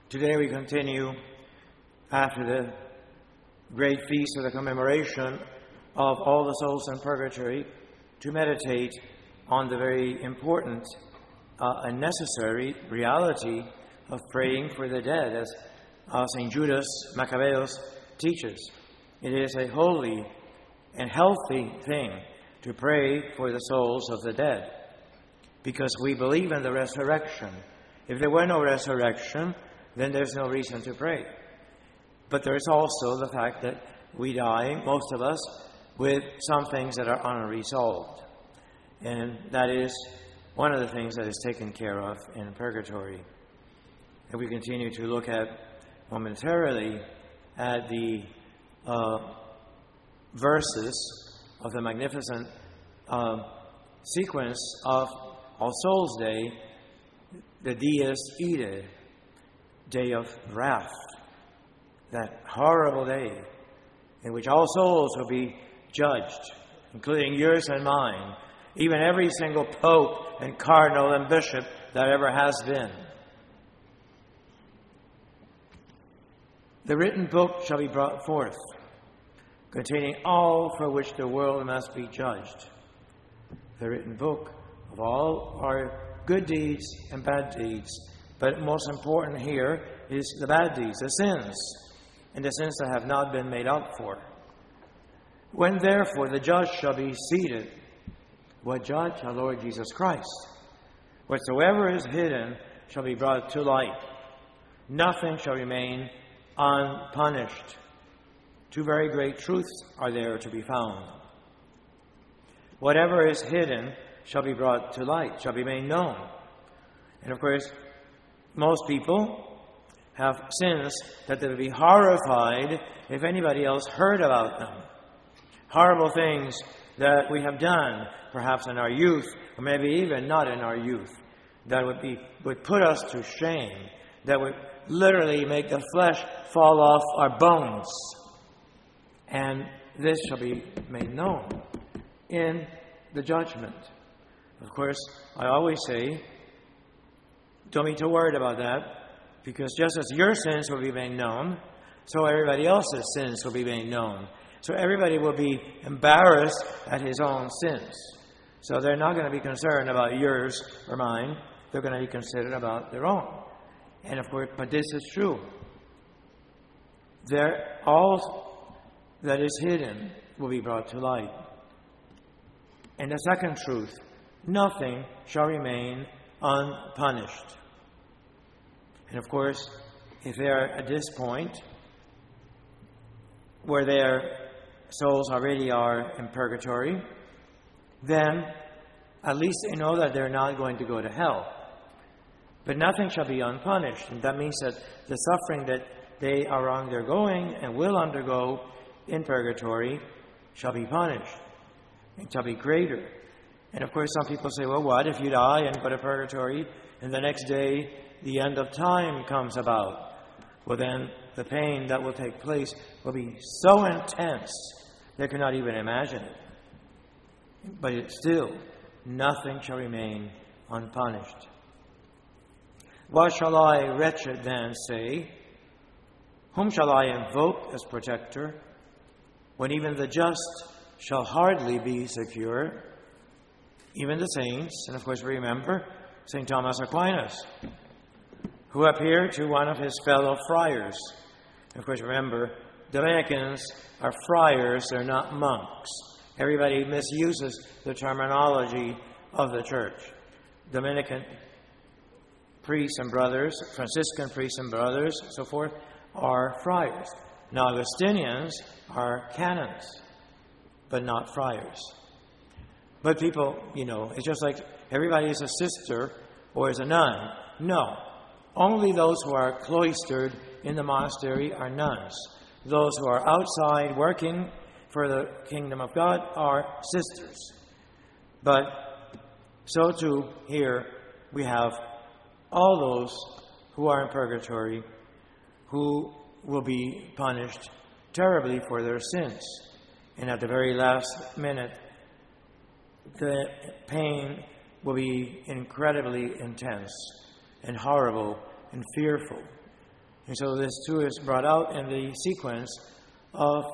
Today we continue after the great feast of the commemoration of all the souls in purgatory to meditate on the very important and necessary reality of praying for the dead, as St. Judas Maccabeus teaches. It is a holy and healthy thing to pray for the souls of the dead, because we believe in the resurrection. If there were no resurrection, then there's no reason to pray. But there's also the fact that we die, most of us, with some things that are unresolved. And that is one of the things that is taken care of in purgatory. And we continue to look at momentarily at the verses of the magnificent sequence of All Souls' Day, the Dies Irae, Day of Wrath, that horrible day in which all souls will be judged, including yours and mine, even every single pope and cardinal and bishop that ever has been. The written book shall be brought forth, containing all for which the world must be judged. The written book of all our good deeds and bad deeds. But most important here is the bad deeds, the sins, and the sins that have not been made up for. When therefore the judge shall be seated, what judge? Our Lord Jesus Christ. Whatsoever is hidden shall be brought to light. Nothing shall remain unpunished. Two very great truths are there to be found. Whatever is hidden shall be brought to light, shall be made known. And of course, most people have sins that they would be horrified if anybody else heard about them. Horrible things that we have done, perhaps in our youth, or maybe even not in our youth, that would put us to shame, that would literally make the flesh fall off our bones. And this shall be made known in the judgment. Of course, I always say, don't be too worried about that, because just as your sins will be made known, so everybody else's sins will be made known. So everybody will be embarrassed at his own sins. So they're not going to be concerned about yours or mine. They're going to be concerned about their own. And of course, but this is true. All that is hidden will be brought to light. And the second truth, nothing shall remain unpunished. And of course, if they are at this point where their souls already are in purgatory, then at least they know that they're not going to go to hell. But nothing shall be unpunished. And that means that the suffering that they are undergoing and will undergo in purgatory shall be punished. It shall be greater. And of course, some people say, well, what if you die and go to purgatory and the next day the end of time comes about? Well, then the pain that will take place will be so intense they cannot even imagine it. But it's still, nothing shall remain unpunished. What shall I, wretched, then say? Whom shall I invoke as protector, when even the just shall hardly be secure? Even the saints, and of course remember St. Thomas Aquinas, who appeared to one of his fellow friars. And of course remember, Dominicans are friars, they're not monks. Everybody misuses the terminology of the church. Dominican priests and brothers, Franciscan priests and brothers, so forth, are friars. Now, Augustinians are canons, but not friars. But people, it's just like everybody is a sister or is a nun. No. Only those who are cloistered in the monastery are nuns. Those who are outside working for the kingdom of God are sisters. But so too here we have all those who are in purgatory who will be punished terribly for their sins. And at the very last minute, the pain will be incredibly intense and horrible and fearful. And so this too is brought out in the sequence of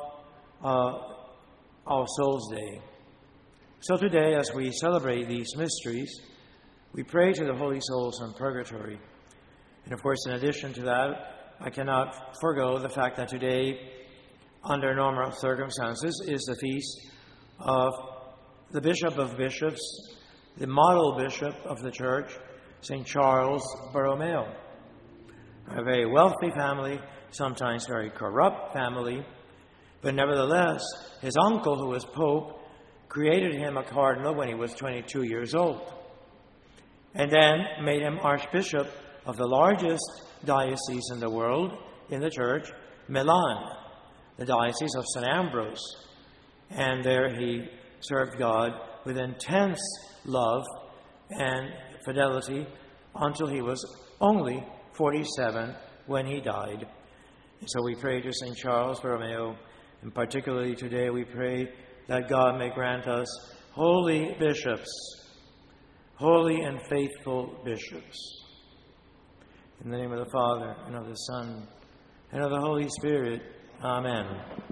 All Souls Day. So today, as we celebrate these mysteries, we pray to the holy souls in purgatory. And of course, in addition to that, I cannot forego the fact that today, under normal circumstances, is the feast of the Bishop of Bishops, the model bishop of the Church, St. Charles Borromeo. A very wealthy family, sometimes very corrupt family, but nevertheless, his uncle, who was Pope, created him a cardinal when he was 22 years old, and then made him Archbishop of the largest diocese in the world, in the Church, Milan, the Diocese of St. Ambrose. And there he served God with intense love and fidelity until he was only 47 when he died. And so we pray to St. Charles Borromeo, and particularly today we pray that God may grant us holy bishops, holy and faithful bishops. In the name of the Father, and of the Son, and of the Holy Spirit. Amen.